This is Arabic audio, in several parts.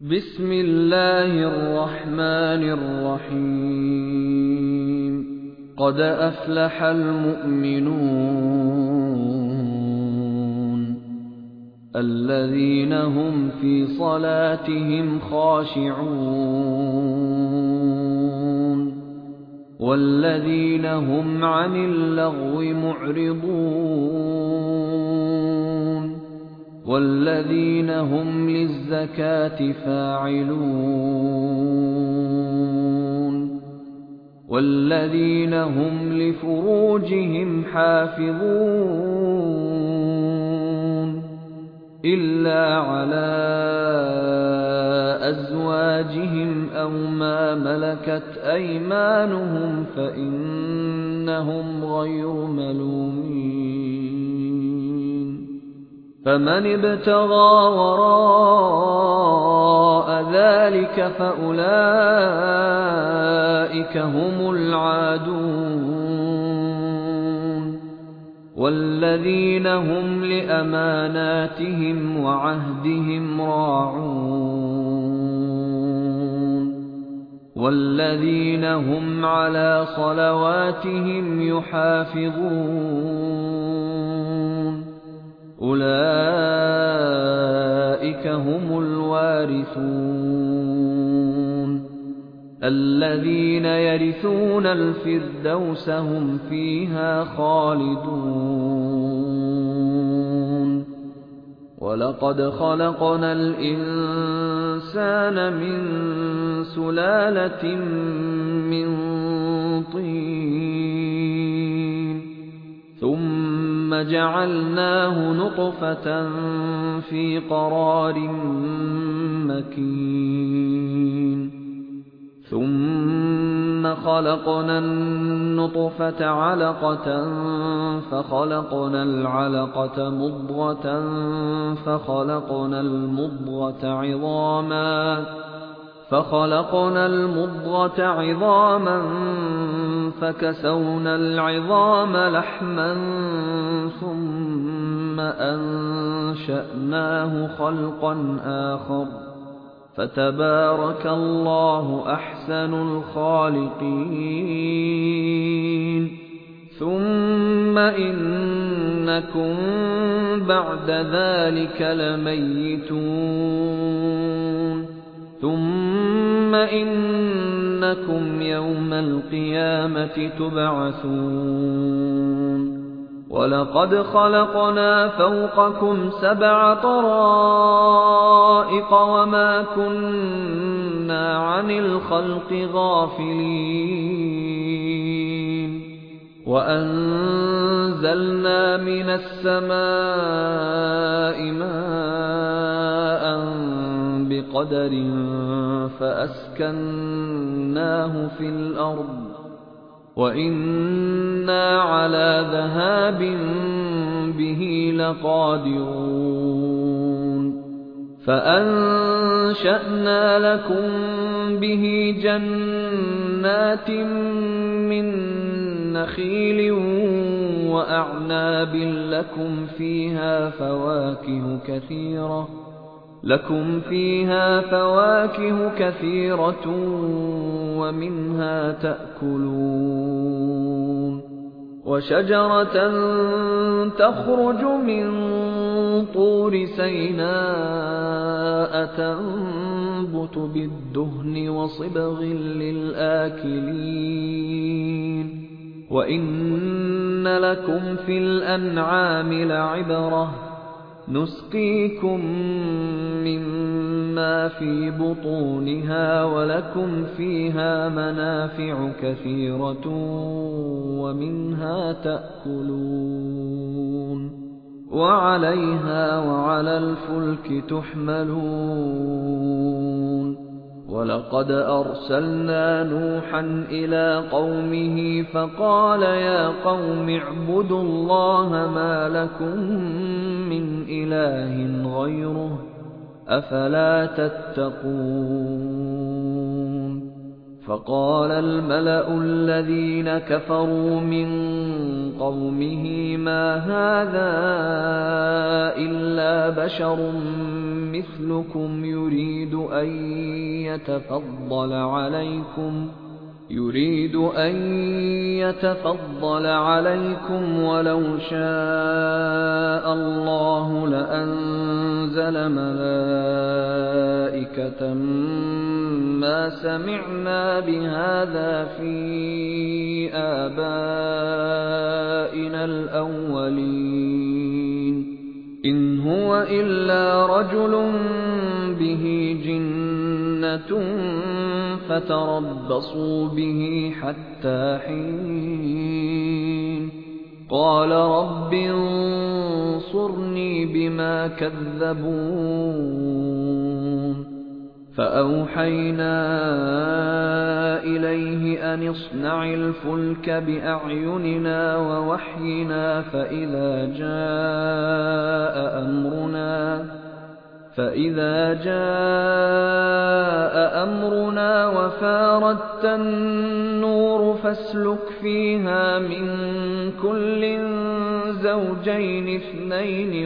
بسم الله الرحمن الرحيم قد أفلح المؤمنون الذين هم في صلاتهم خاشعون والذين هم عن اللغو معرضون والذين هم للزكاة فاعلون والذين هم لفروجهم حافظون إلا على أزواجهم أو ما ملكت أيمانهم فإنهم غير ملومين فمن ابتغى وراء ذلك فأولئك هم العادون والذين هم لأماناتهم وعهدهم راعون والذين هم على صلواتهم يحافظون أولئك هم الوارثون الذين يرثون الفردوس هم فيها خالدون ولقد خلقنا الإنسان من سلالة من طين ثم جعلناه نطفة في قرار مكين ثم خلقنا النطفة علقة فخلقنا العلقة مضغة فخلقنا المضغة عظاما فكسونا العظام لحما ثم أنشأناه خلقا آخر فتبارك الله أحسن الخالقين ثم إنكم بعد ذلك لميتون ثم إنكم يوم القيامة تبعثون ولقد خلقنا فوقكم 7 طرائق وما كنا عن الخلق غافلين وأنزلنا من السماء ماء بقدر فأسكناه في الأرض وإنا على ذهاب به لقادرون فأنشأنا لكم به جنات من نخيل وأعناب لكم فيها فواكه كثيرة ومنها تأكلون وشجرة تخرج من طور سيناء تنبت بالدهن وصبغ للآكلين وإن لكم في الأنعام لعبرة نسقيكم مما في بطونها ولكم فيها منافع كثيرة ومنها تأكلون وعليها وعلى الفلك تحملون ولقد أرسلنا نوحا إلى قومه فقال يا قوم اعبدوا الله ما لكم من إله غيره أفلا تتقون فقال الملأ الذين كفروا من قومه ما هذا إلا بشر مثلكم يريد أن يتفضل عليكم ولو شاء الله لأنزل ملائكة ما سمعنا بهذا في آبائنا الأولين إن هو إلا رجل به جنة فتربصوا به حتى حين قال رب انصرني بما كذبون فأوحينا إليه أن اصنع الفلك بأعيننا ووحينا فإذا جاء أمرنا وفاردت النور فاسلك فيها من كل زوجين اثنين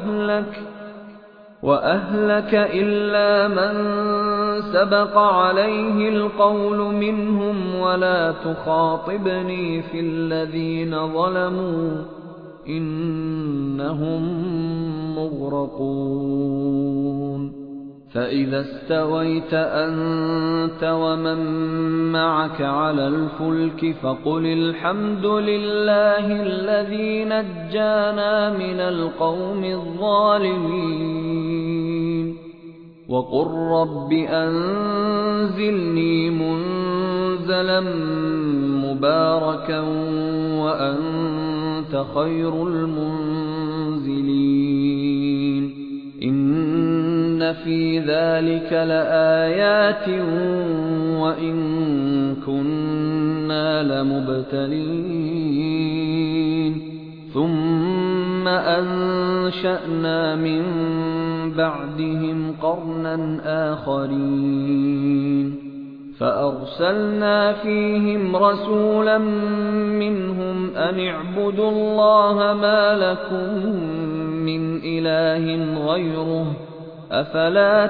وأهلك إلا من سبق عليه القول منهم ولا تخاطبني في الذين ظلموا إنهم مغرقون فإذا استويت أنت ومن معك على الفلك فقل الحمد لله الذي نجانا من القوم الظالمين وقل رب أنزلني منزلا مباركا وأنت خير المنزلين إن في ذلك لآيات وإن كنا لمبتلين ثم أنشأنا من بعدهم قرنا آخرين فأرسلنا فيهم رسولا منهم أن اعبدوا الله ما لكم من إله غيره أفلا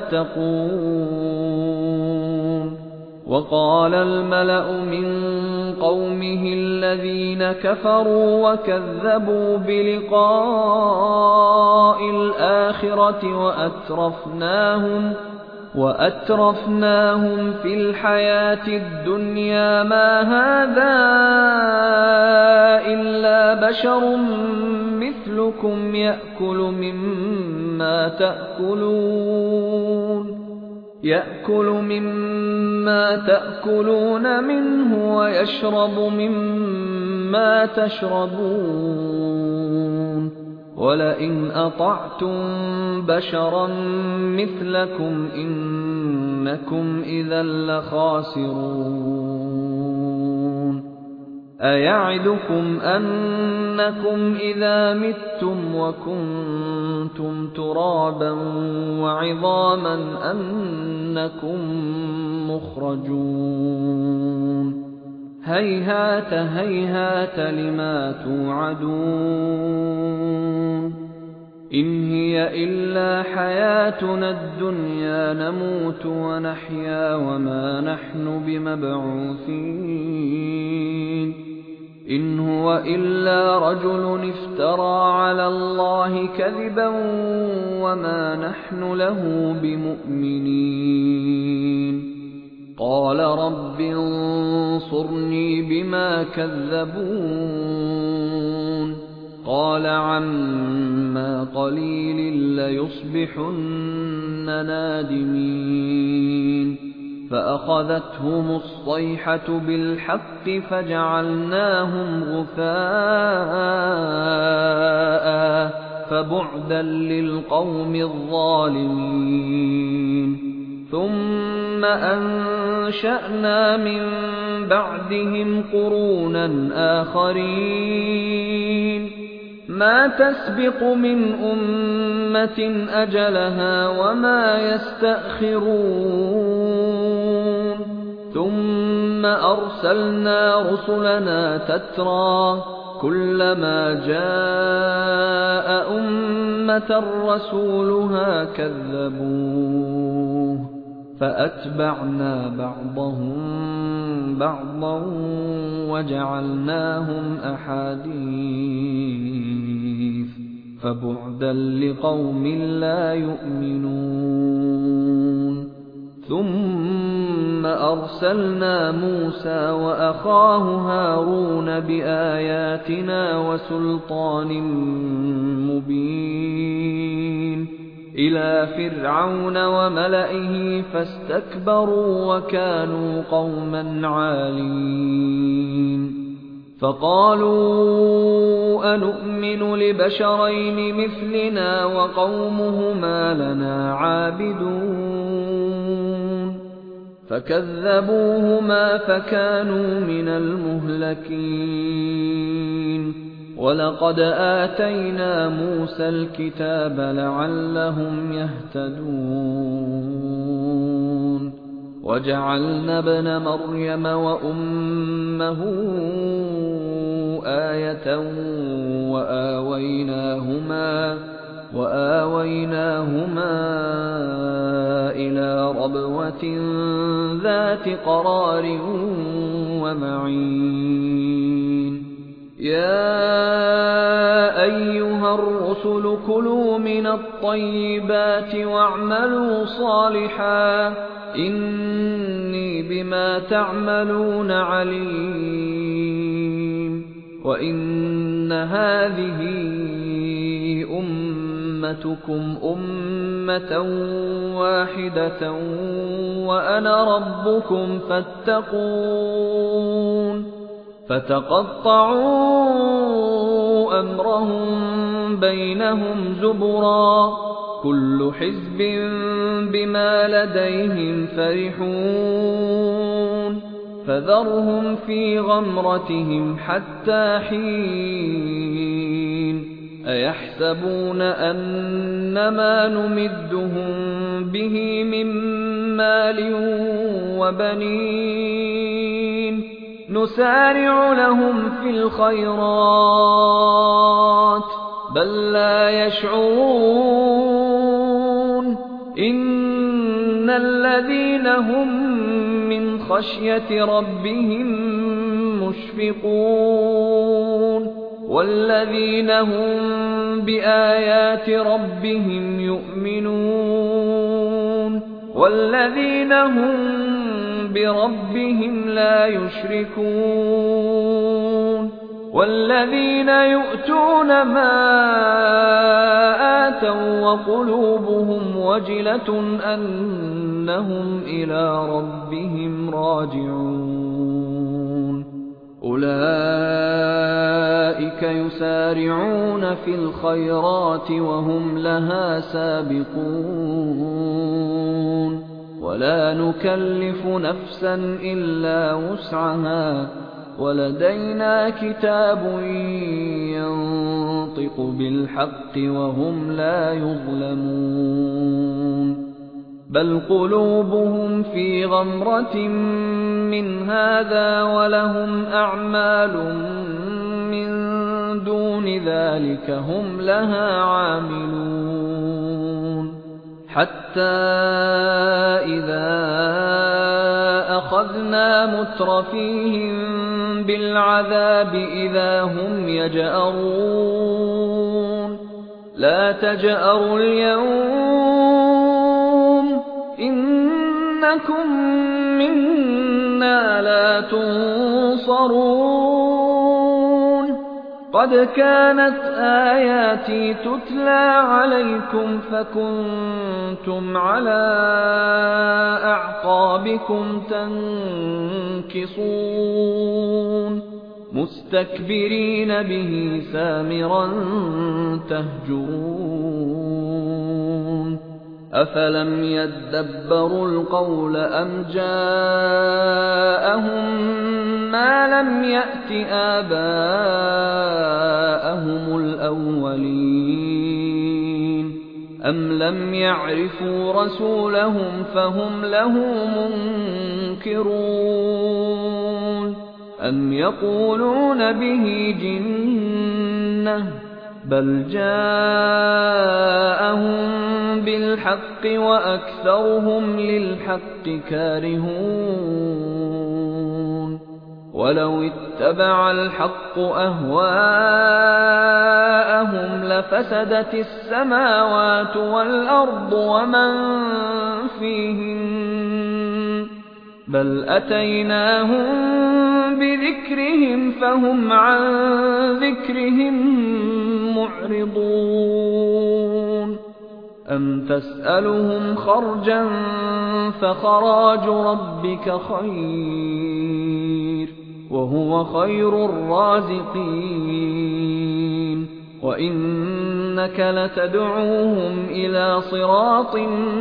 تتقون وقال الملأ من قومه الذين كفروا وكذبوا بلقاء الآخرة وأترفناهم في الحياة الدنيا ما هذا إلا بشر مثلكم يأكل مما تأكلون منه ويشرب مما تشربون ولئن أطعتم بشرا مثلكم إنكم إذا لخاسرون أيعدكم أنكم إذا متم وكنتم ترابا وعظاما أنكم مخرجون هيهات هيهات لما توعدون إن هي إلا حياتنا الدنيا نموت ونحيا وما نحن بمبعوثين إن هو إلا رجل افترى على الله كذبا وما نحن له بمؤمنين قال رب انصرني بما كذبون قال عما قليل ليصبحن نادمين فأخذتهم الصيحة بالحق فجعلناهم غثاء فبعدا للقوم الظالمين ثم أنشأنا من بعدهم قرونا آخرين ما تسبق من أمة أجلها وما يستأخرون ثم أرسلنا رسلنا تترى كلما جاء أمة رسولها كذبوه فأتبعنا بعضهم بعضا وجعلناهم أحاديث فبعدا لقوم لا يؤمنون ثم أرسلنا موسى وأخاه هارون بآياتنا وسلطان مبين إلى فرعون وملئه فاستكبروا وكانوا قوما عالين فقالوا أنؤمن لبشرين مثلنا وقومهما لنا عابدون فكذبوهما فكانوا من المهلكين ولقد آتينا موسى الكتاب لعلهم يهتدون وجعلنا ابن مريم وأمه آية وآويناهما إلى ربوة ذات قرار ومعين يا أيها الرسل كلوا من الطيبات واعملوا صالحا إني بما تعملون عليم وإن هذه أمتكم أمة واحدة وأنا ربكم فاتقون فتقطعوا أمرهم بينهم زبرا كل حزب بما لديهم فرحون فذرهم في غمرتهم حتى حين أيحسبون أنما نمدهم به من مال وبنين نسارع لهم في الخيرات بل لا يشعرون إن الذين هم من خشية ربهم مشفقون والذين هم بآيات ربهم يؤمنون والذين هم بربهم لا يشركون والذين يؤتون ما آتوا وقلوبهم وجلة أنهم إلى ربهم راجعون أولئك يسارعون في الخيرات وهم لها سابقون ولا نكلف نفسا إلا وسعها ولدينا كتاب ينطق بالحق وهم لا يظلمون بل قلوبهم في غمرة من هذا ولهم أعمال من دون ذلك هم لها عاملون حتى إذا أخذنا مترفيهم بالعذاب إذا هم يجأرون لا تجأروا اليوم إنكم منا لا تنصرون قد كانت آياتي تتلى عليكم فكنتم على أعقابكم تنكصون مستكبرين به سامرا تهجرون أفلم يدبروا القول أم جاءهم ما لم يأت آباءهم الأولين أَمْ لَمْ يَعْرِفُوا رَسُولَهُمْ فَهُمْ لَهُ مُنكِرُونَ أَمْ يَقُولُونَ بِهِ جِنَّةٌ بَلْ جَاءَهُم بِالْحَقِّ وَأَكْثَرُهُمْ لِلْحَقِّ كَارِهُونَ وَلَوِ اتَّبَعَ الْحَقُّ أَهْوَاءَهُمْ لَفَسَدَتِ السَّمَاوَاتُ وَالْأَرْضُ وَمَن فِيهِنَّ بَلْ أَتَيْنَاهُم بِذِكْرِهِمْ فَهُمْ عَن ذِكْرِهِم مُّعْرِضُونَ أَمْ تَسْأَلُهُمْ خَرْجًا فَخَرَاجُ رَبِّكَ خَيْرٌ وَهُوَ خَيْرُ الرَّازِقِينَ وَإِنَّكَ لَتَدْعُوهُمْ إِلَىٰ صِرَاطٍ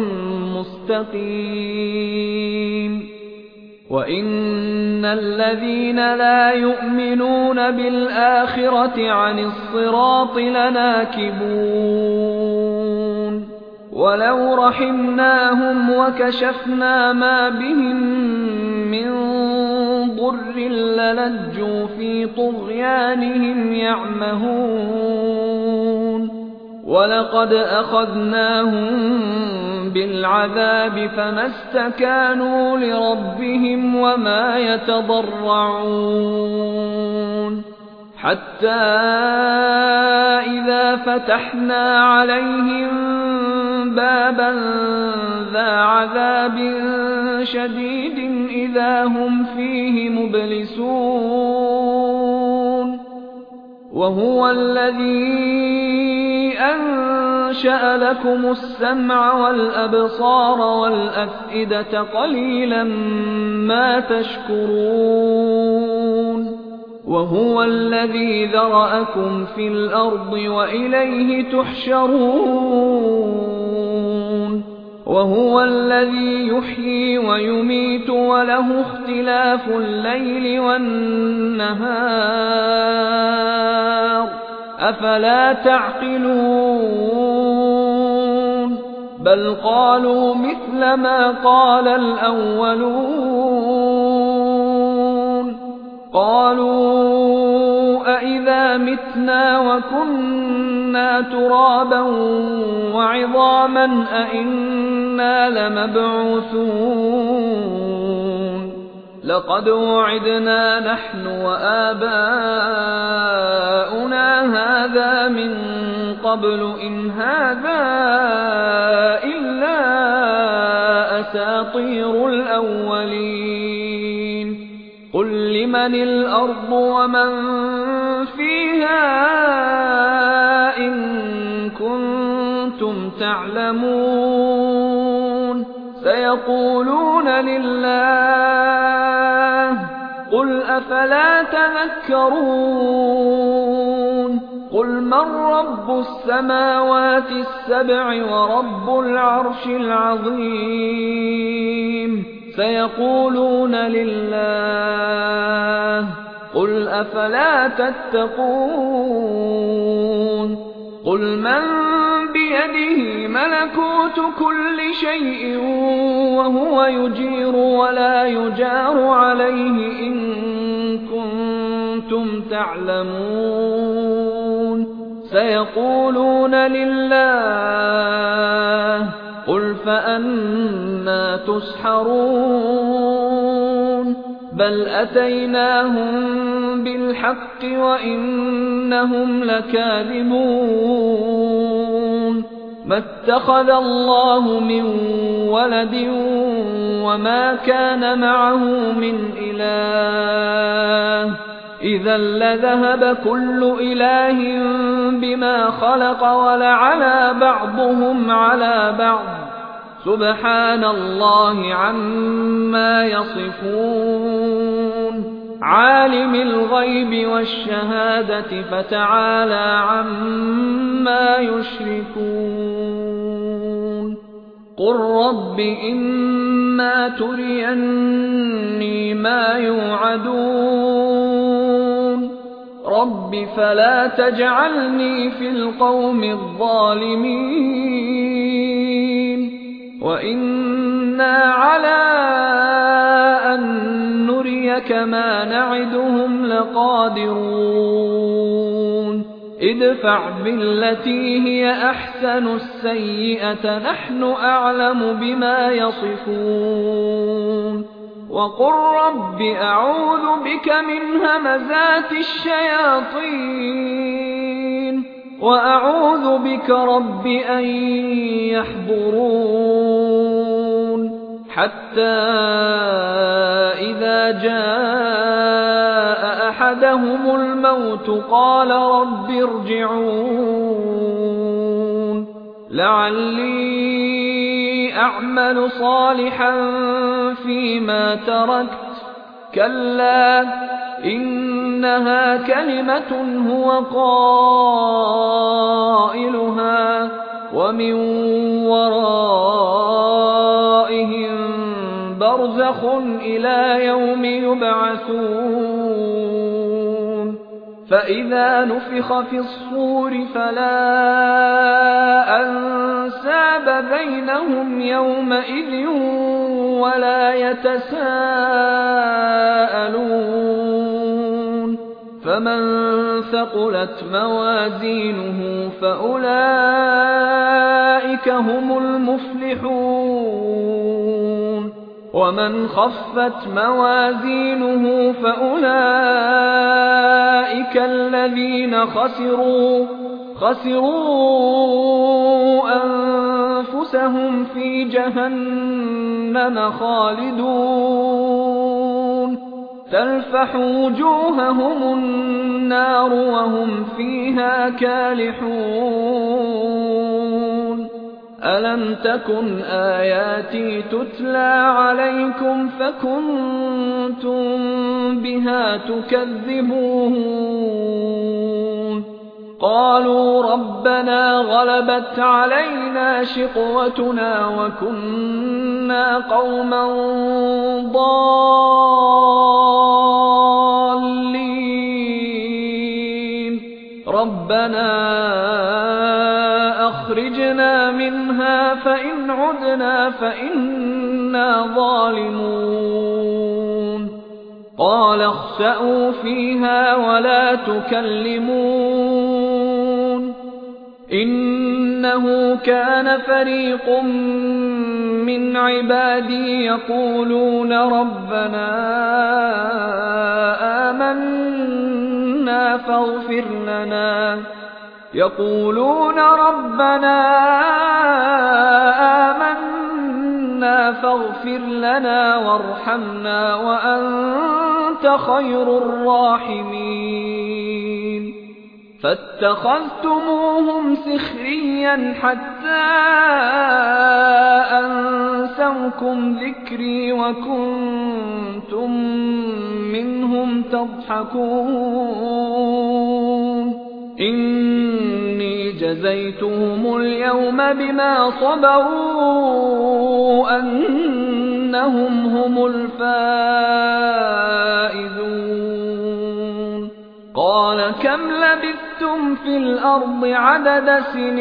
مُّسْتَقِيمٍ وَإِنَّ الَّذِينَ لَا يُؤْمِنُونَ بِالْآخِرَةِ عَنِ الصِّرَاطِ لَنَاكِبُونَ وَلَوْ رَحِمْنَاهُمْ وَكَشَفْنَا مَا بِهِم مِّن ضُرٍّ لَّلَجُّوا فِي طُغْيَانِهِمْ يَعْمَهُونَ وَلَقَدْ أَخَذْنَاهُم بِالْعَذَابِ فَمَا اسْتَكَانُوا لِرَبِّهِمْ وَمَا يَتَضَرَّعُونَ حَتَّىٰ إِذَا فَتَحْنَا عَلَيْهِم بَابًا ذَا عَذَابٍ شَدِيدٍ إِذَا هُمْ فِيهِ مُبْلِسُونَ وَهُوَ الَّذِي أَنشَأَ لَكُمُ السَّمْعَ وَالْأَبْصَارَ وَالْأَفْئِدَةَ قَلِيلًا مَّا تَشْكُرُونَ وَهُوَ الَّذِي ذَرَأَكُمْ فِي الْأَرْضِ وَإِلَيْهِ تُحْشَرُونَ وَهُوَ الَّذِي يُحْيِي وَيُمِيتُ وَلَهُ اخْتِلَافُ اللَّيْلِ وَالنَّهَارِ أَفَلَا تَعْقِلُونَ بَلْ قَالُوا مِثْلَ مَا قَالَ الْأَوَّلُونَ قَالُوا أَإِذَا مِتْنَا وَكُنَّا تُرَابًا وَعِظَامًا أَإِنَّا لَمَبْعُوثُونَ لَقَدْ وُعِدْنَا نَحْنُ وَآبَاؤُنَا هَٰذَا مِن قَبْلُ إِنْ هَٰذَا إِلَّا أَسَاطِيرُ الْأَوَّلِينَ قُل لِّمَنِ الْأَرْضُ وَمَن فِيهَا إِن كُنتُمْ تَعْلَمُونَ سَيَقُولُونَ لِلَّهِ قُلْ أَفَلَا تَذَكَّرُونَ قُلْ مَن رَّبُّ السَّمَاوَاتِ السَّبْعِ وَرَبُّ الْعَرْشِ الْعَظِيمِ سَيَقُولُونَ لِلَّهِ قُلْ أَفَلَا تَتَّقُونَ قُلْ مَن بِيَدِهِ مَلَكُوتُ كُلِّ شَيْءٍ وَهُوَ يُجِيرُ وَلَا يُجَارُ عَلَيْهِ إِن كُنتُمْ تَعْلَمُونَ سَيَقُولُونَ لِلَّهِ قُلْ فَأَنَّىٰ تُسْحَرُونَ بَلْ أَتَيْنَاهُم بِالْحَقِّ وَإِنَّهُمْ لَكَاذِبُونَ مَا اتَّخَذَ اللَّهُ مِن وَلَدٍ وَمَا كَانَ مَعَهُ مِنْ إِلَٰهٍ إِذًا لَّذَهَبَ كُلُّ إِلَٰهٍ بِمَا خَلَقَ وَلَعَلَا بَعْضُهُمْ عَلَىٰ بَعْضٍ سُبْحَانَ اللَّهِ عَمَّا يَصِفُونَ عَالِمِ الْغَيْبِ وَالشَّهَادَةِ فَتَعَالَىٰ عَمَّا يُشْرِكُونَ قُل رَّبِّ إِمَّا تُرِيَنِّي مَا يُوعَدُونَ رَبِّ فَلَا تَجْعَلْنِي فِي الْقَوْمِ الظَّالِمِينَ وإنا على أن نريك ما نعدهم لقادرون ادفع بالتي هي أحسن السيئة نحن أعلم بما يصفون وقل رب أعوذ بك من همزات الشياطين وأعوذ بك رب أن يحضرون حتى إذا جاء أحدهم الموت قال رب ارجعون لعلي أعمل صالحا فيما تركت كلا إنها كلمة هو قائلها ومن ورائهم برزخ إلى يوم يبعثون فإذا نفخ في الصور فلا أنساب بينهم يومئذ ولا يتساءلون فمن ثقلت موازينه فأولئك هم المفلحون ومن خفت موازينه فأولئك الذين خسروا أنفسهم في جهنم خالدون تلفح وجوههم النار وهم فيها كالحون ألم تكن آياتي تتلى عليكم فكنتم بها تكذبون قالوا ربنا غلبت علينا شقوتنا وكنا قوما ضالين ربنا أخرجنا منها فإن عدنا فإنا ظالمون قال اخسئوا فيها ولا تكلمون إنه كان فريق من عبادي يقولون ربنا آمنا فاغفر لنا وارحمنا وأنت خير الراحمين فاتخذتموهم سخريا حتى أنسوكم ذكري وكنتم منهم تضحكون إني جزيتهم اليوم بما صبروا أنهم هم الفائزون قال كم لبثتم في الأرض عدد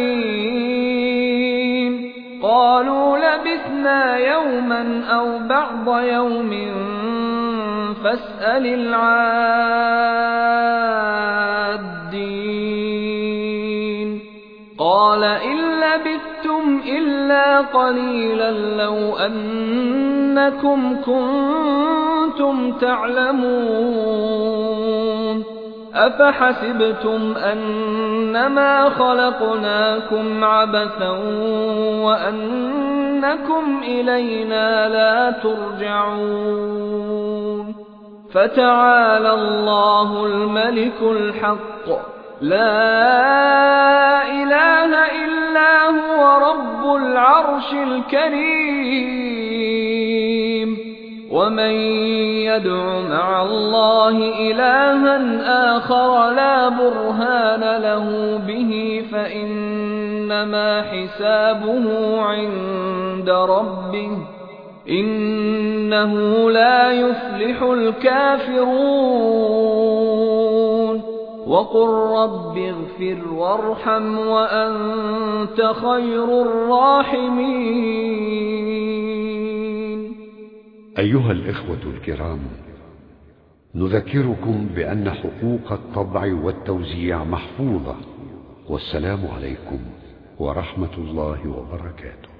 سنين قالوا لبثنا يوما أو بعض يوم فاسأل العادين قال إن لبثتم إلا قليلا لو أنكم كنتم تعلمون أفحسبتم أنما خلقناكم عبثا وأنكم إلينا لا ترجعون فتعالى الله الملك الحق لا إله إلا هو رب العرش الكريم ومن يدع مع الله إلها آخر لا برهان له به فإنما حسابه عند ربه إنه لا يفلح الكافرون وقل رب اغفر وارحم وأنت خير الراحمين. أيها الإخوة الكرام، نذكركم بأن حقوق الطبع والتوزيع محفوظة. والسلام عليكم ورحمة الله وبركاته.